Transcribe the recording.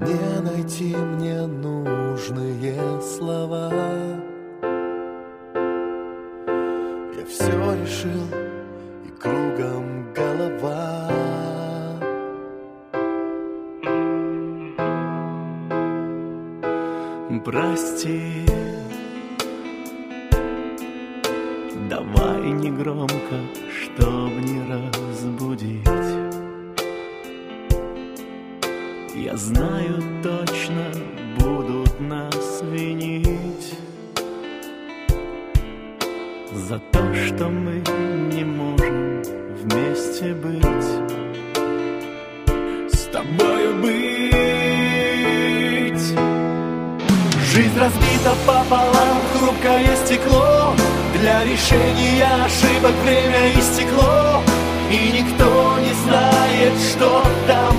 Не найти мне нужные слова. Я все решил, и кругом голова. Прости, давай негромко, чтоб не разбудить. Я знаю точно, будут нас винить за то, что мы не можем вместе быть, с тобою быть. Жизнь разбита пополам, хрупкое стекло. Для решения ошибок время истекло, и никто не знает, что там